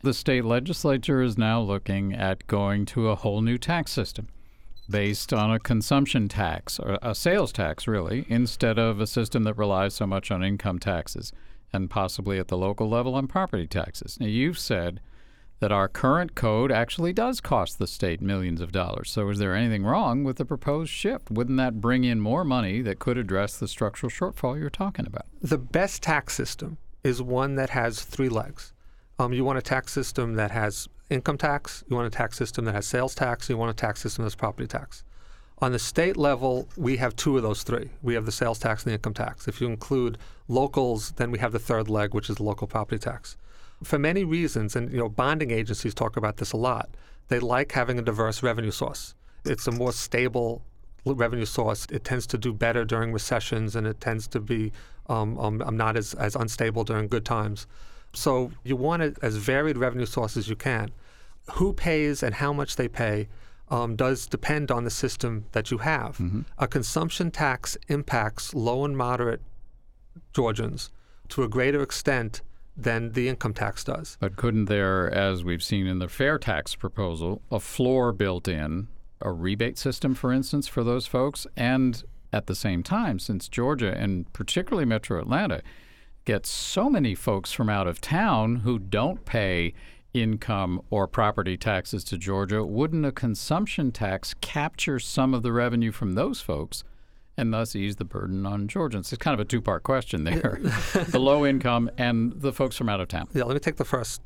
The state legislature is now looking at going to a whole new tax system based on a consumption tax, or a sales tax, really, instead of a system that relies so much on income taxes and possibly at the local level on property taxes. Now, you've said that our current code actually does cost the state millions of dollars. So is there anything wrong with the proposed shift? Wouldn't that bring in more money that could address the structural shortfall you're talking about? The best tax system is one that has three legs. You want a tax system that has income tax, you want a tax system that has sales tax, you want a tax system that has property tax. On the state level, we have two of those three. We have the sales tax and the income tax. If you include locals, then we have the third leg, which is the local property tax. For many reasons, and bonding agencies talk about this a lot, they like having a diverse revenue source. It's a more stable revenue source. It tends to do better during recessions, and it tends to be not as unstable during good times. So you want it as varied revenue source as you can. Who pays and how much they pay does depend on the system that you have. Mm-hmm. A consumption tax impacts low and moderate Georgians to a greater extent than the income tax does. But couldn't there, as we've seen in the fair tax proposal, a floor built in, a rebate system, for instance, for those folks? And at the same time, since Georgia, and particularly Metro Atlanta, gets so many folks from out of town who don't pay income or property taxes to Georgia, wouldn't a consumption tax capture some of the revenue from those folks and thus ease the burden on Georgians? It's kind of a two-part question there. The low income and the folks from out of town. Yeah, let me take the first.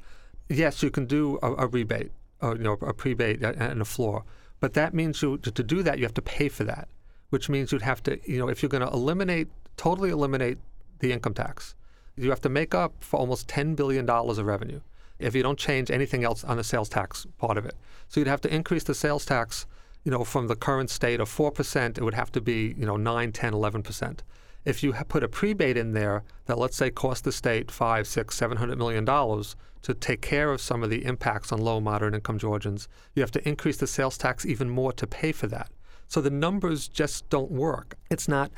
Yes, you can do a rebate, a prebate and a floor. But that means to do that, you have to pay for that, which means you'd have to, if you're going to totally eliminate the income tax, you have to make up for almost $10 billion of revenue if you don't change anything else on the sales tax part of it. So you'd have to increase the sales tax, from the current state of 4%, it would have to be, 9, 10, 11%. If you put a prebate in there that, let's say, cost the state $500, $600, $700 million to take care of some of the impacts on low, moderate income Georgians, you have to increase the sales tax even more to pay for that. So the numbers just don't work. It's not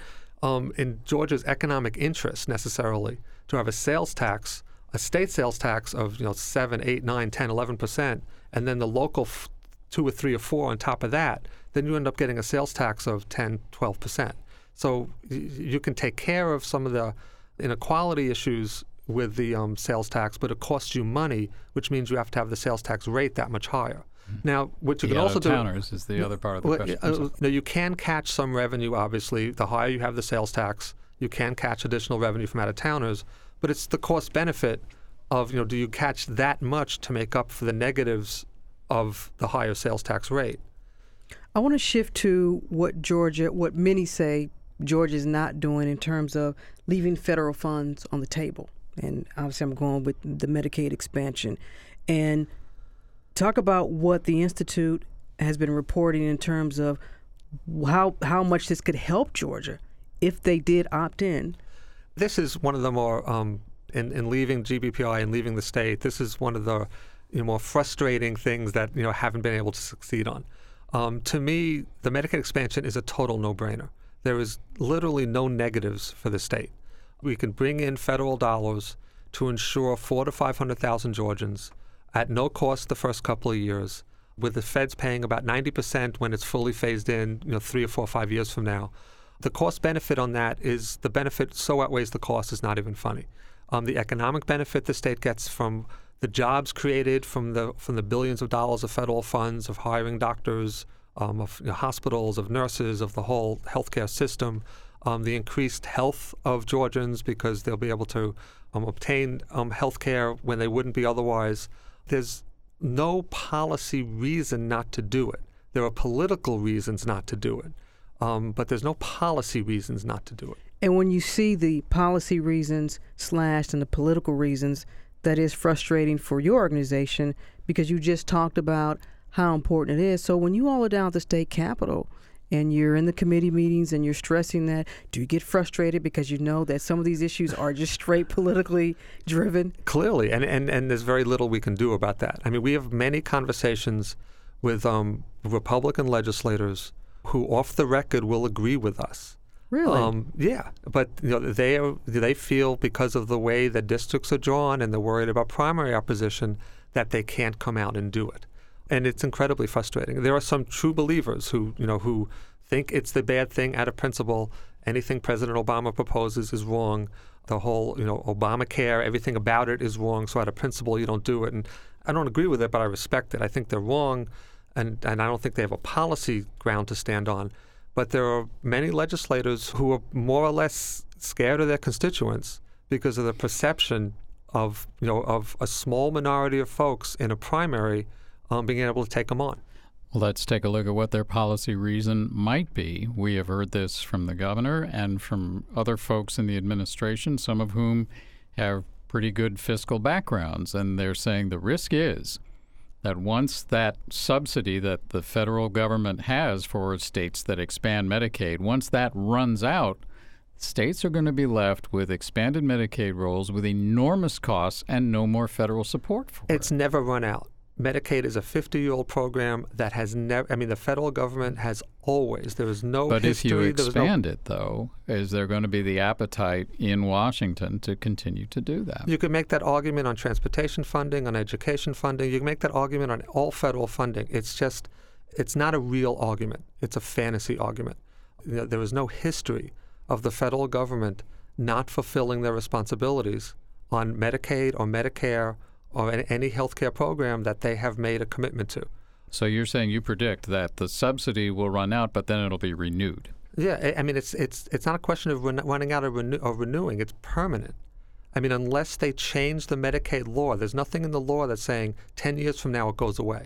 in Georgia's economic interest necessarily to have a sales tax, a state sales tax of 7, 8, 9, 10, 11%, and then the local 2 or 3 or 4 on top of that. Then you end up getting a sales tax of 10, 12%. So you can take care of some of the inequality issues with the sales tax, but it costs you money, which means you have to have the sales tax rate that much higher. Now, what you can also do is the other part of the question. Now, you can catch some revenue, obviously. The higher you have the sales tax, you can catch additional revenue from out-of-towners, but it's the cost-benefit of, do you catch that much to make up for the negatives of the higher sales tax rate? I want to shift to what many say Georgia's not doing in terms of leaving federal funds on the table. And obviously I'm going with the Medicaid expansion. And talk about what the Institute has been reporting in terms of how much this could help Georgia if they did opt in. This is one of the more, in leaving GBPI and leaving the state, this is one of the more frustrating things that haven't been able to succeed on. To me, the Medicaid expansion is a total no-brainer. There is literally no negatives for the state. We can bring in federal dollars to ensure 400,000 to 500,000 Georgians at no cost the first couple of years, with the feds paying about 90% when it's fully phased in, 3 or 4 or 5 years from now. The cost benefit on that is the benefit so outweighs the cost is not even funny. The economic benefit the state gets from the jobs created from the billions of dollars of federal funds, of hiring doctors, of hospitals, of nurses, of the whole healthcare system, the increased health of Georgians because they'll be able to obtain health care when they wouldn't be otherwise. There's no policy reason not to do it. There are political reasons not to do it, but there's no policy reasons not to do it. And when you see the policy reasons slashed and the political reasons, that is frustrating for your organization because you just talked about how important it is. So when you all are down at the state capitol and you're in the committee meetings and you're stressing that, do you get frustrated because you know that some of these issues are just straight politically driven? Clearly, and there's very little we can do about that. I mean, we have many conversations with Republican legislators who off the record will agree with us Really? Yeah, but they feel because of the way the districts are drawn and they're worried about primary opposition that they can't come out and do it, and it's incredibly frustrating. There are some true believers who think it's the bad thing out of principle. Anything President Obama proposes is wrong. The whole Obamacare, everything about it is wrong. So out of principle, you don't do it. And I don't agree with it, but I respect it. I think they're wrong, and I don't think they have a policy ground to stand on. But there are many legislators who are more or less scared of their constituents because of the perception of a small minority of folks in a primary being able to take them on. Well, let's take a look at what their policy reason might be. We have heard this from the governor and from other folks in the administration, some of whom have pretty good fiscal backgrounds, and they're saying the risk is that once that subsidy that the federal government has for states that expand Medicaid, once that runs out, states are going to be left with expanded Medicaid rolls with enormous costs and no more federal support for it. It's never run out. Medicaid is a 50-year-old program that has never, the federal government has always, there is no but history. But if you expand it, though, is there going to be the appetite in Washington to continue to do that? You could make that argument on transportation funding, on education funding. You can make that argument on all federal funding. It's not a real argument. It's a fantasy argument. There is no history of the federal government not fulfilling their responsibilities on Medicaid or Medicare or any health care program that they have made a commitment to. So you're saying you predict that the subsidy will run out, but then it'll be renewed? Yeah, it's not a question of running out or renewing. It's permanent. Unless they change the Medicaid law, there's nothing in the law that's saying 10 years from now it goes away.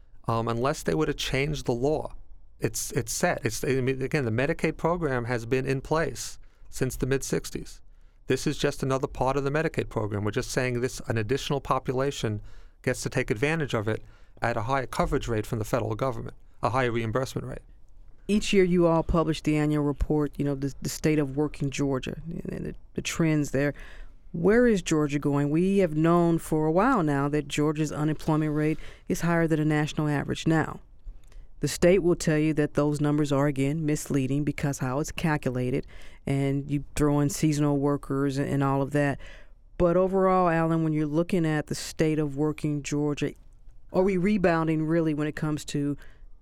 Unless they were to change the law, it's set. Again, the Medicaid program has been in place since the mid-'60s. This is just another part of the Medicaid program. We're just saying an additional population gets to take advantage of it at a higher coverage rate from the federal government, a higher reimbursement rate. Each year you all publish the annual report, the state of work in Georgia and the trends there. Where is Georgia going? We have known for a while now that Georgia's unemployment rate is higher than the national average. Now, the state will tell you that those numbers are, again, misleading because how it's calculated, and you throw in seasonal workers and all of that. But overall, Alan, when you're looking at the state of work in Georgia, are we rebounding really when it comes to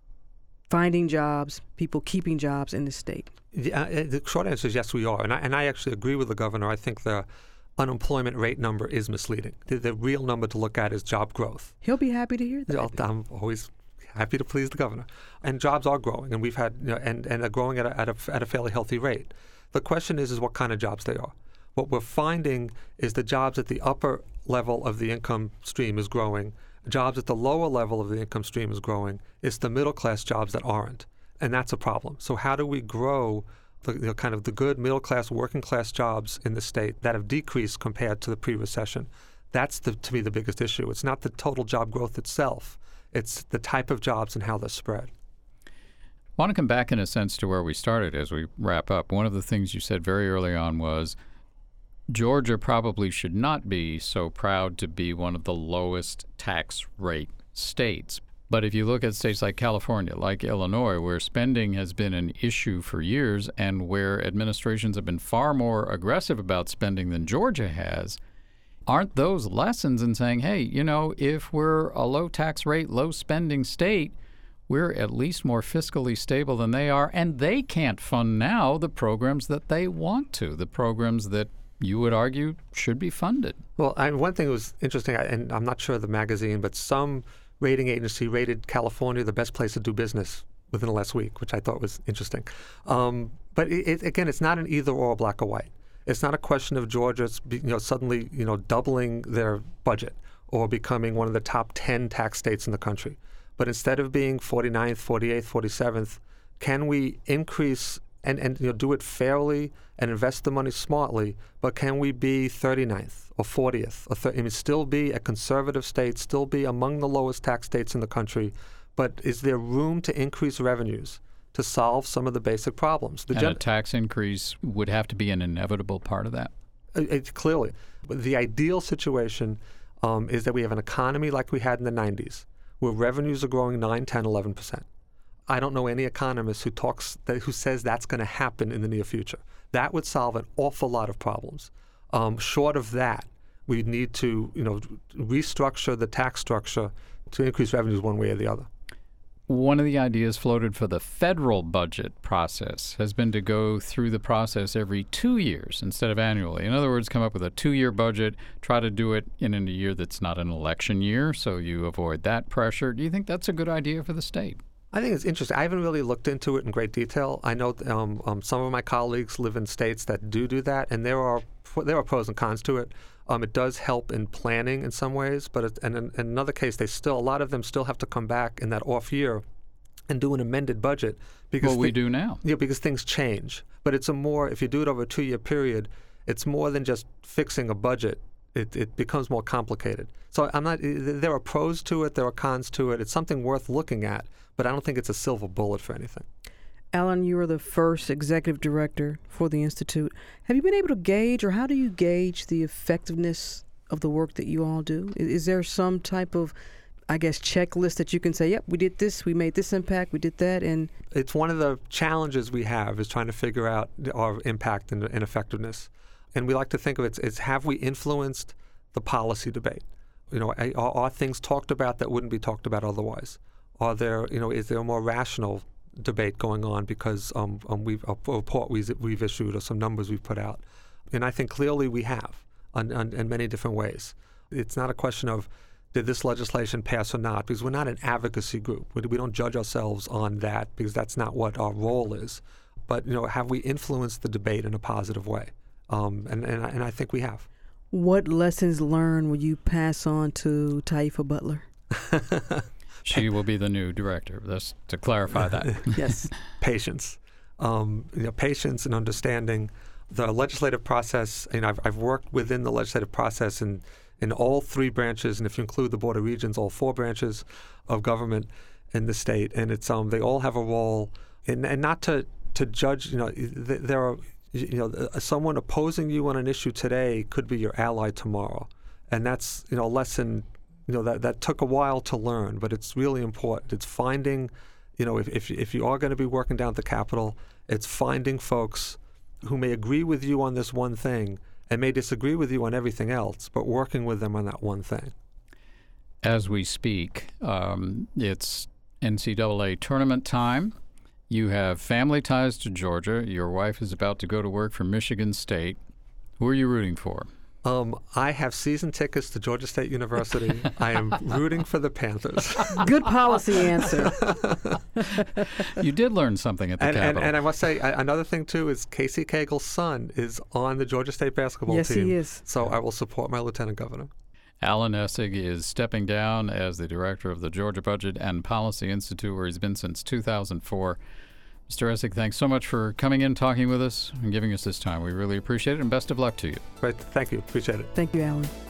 finding jobs, people keeping jobs in the state? The short answer is yes, we are. And I actually agree with the governor. I think the unemployment rate number is misleading. The real number to look at is job growth. He'll be happy to hear that. I'm always happy to please the governor. And jobs are growing, and we've had and they're growing at a fairly healthy rate. The question is what kind of jobs they are. What we're finding is the jobs at the upper level of the income stream is growing. Jobs at the lower level of the income stream is growing. It's the middle class jobs that aren't, and that's a problem. So how do we grow the kind of the good middle class, working class jobs in the state that have decreased compared to the pre-recession? That's to me the biggest issue. It's not the total job growth itself. It's the type of jobs and how they're spread. I want to come back in a sense to where we started as we wrap up. One of the things you said very early on was Georgia probably should not be so proud to be one of the lowest tax rate states. But if you look at states like California, like Illinois, where spending has been an issue for years and where administrations have been far more aggressive about spending than Georgia has, aren't those lessons in saying, hey, if we're a low tax rate, low spending state, we're at least more fiscally stable than they are, and they can't fund now the programs that they want to, the programs that you would argue should be funded. Well, one thing that was interesting, and I'm not sure of the magazine, but some rating agency rated California the best place to do business within the last week, which I thought was interesting. But again, it's not an either or, black or white. It's not a question of Georgia suddenly doubling their budget or becoming one of the top 10 tax states in the country. But instead of being 49th, 48th, 47th, can we increase and do it fairly and invest the money smartly, but can we be 39th or 40th or still be a conservative state, still be among the lowest tax states in the country, but is there room to increase revenues to solve some of the basic problems? A tax increase would have to be an inevitable part of that. Clearly. But the ideal situation is that we have an economy like we had in the 90s, where revenues are growing 9, 10, 11%. I don't know any economist who says that's going to happen in the near future. That would solve an awful lot of problems. Short of that, we need to, restructure the tax structure to increase revenues one way or the other. One of the ideas floated for the federal budget process has been to go through the process every 2 years instead of annually. In other words, come up with a 2-year budget, try to do it in a year that's not an election year, so you avoid that pressure. Do you think that's a good idea for the state? I think it's interesting. I haven't really looked into it in great detail. I know some of my colleagues live in states that do that, and there are pros and cons to it. It does help in planning in some ways, but in another case, a lot of them still have to come back in that off year and do an amended budget. Because we do now. Yeah, because things change. But it's if you do it over a 2-year period, it's more than just fixing a budget. It becomes more complicated. So there are pros to it, there are cons to it. It's something worth looking at, but I don't think it's a silver bullet for anything. Alan, you are the first executive director for the Institute. Have you been able to gauge, or how do you gauge the effectiveness of the work that you all do? Is there some type of, checklist that you can say, yep, we did this, we made this impact, we did that? And it's one of the challenges we have is trying to figure out our impact and effectiveness. And we like to think of it as have we influenced the policy debate? Are things talked about that wouldn't be talked about otherwise? Is there a more rational debate going on because a report we've issued or some numbers we've put out? And I think clearly we have in many different ways. It's not a question of did this legislation pass or not, because we're not an advocacy group. We don't judge ourselves on that because that's not what our role is. But have we influenced the debate in a positive way? And I think we have. What lessons learned will you pass on to Taifa Butler? She will be the new director, just to clarify that. Yes. Patience. Patience and understanding the legislative process. I've worked within the legislative process in all 3 branches, and if you include the Board of Regents, all 4 branches of government in the state. And it's they all have a role, and not to judge. There are someone opposing you on an issue today could be your ally tomorrow, and that's a lesson. That took a while to learn, but it's really important. It's finding, if you are going to be working down at the Capitol, it's finding folks who may agree with you on this one thing and may disagree with you on everything else, but working with them on that one thing. As we speak, it's NCAA tournament time. You have family ties to Georgia. Your wife is about to go to work for Michigan State. Who are you rooting for? I have season tickets to Georgia State University. I am rooting for the Panthers. Good policy answer. You did learn something at the Capitol. And I must say, another thing, too, is Casey Cagle's son is on the Georgia State basketball team. Yes, he is. So I will support my lieutenant governor. Alan Essig is stepping down as the director of the Georgia Budget and Policy Institute, where he's been since 2004. Mr. Essig, thanks so much for coming in, talking with us, and giving us this time. We really appreciate it, and best of luck to you. Great. Thank you. Appreciate it. Thank you, Alan.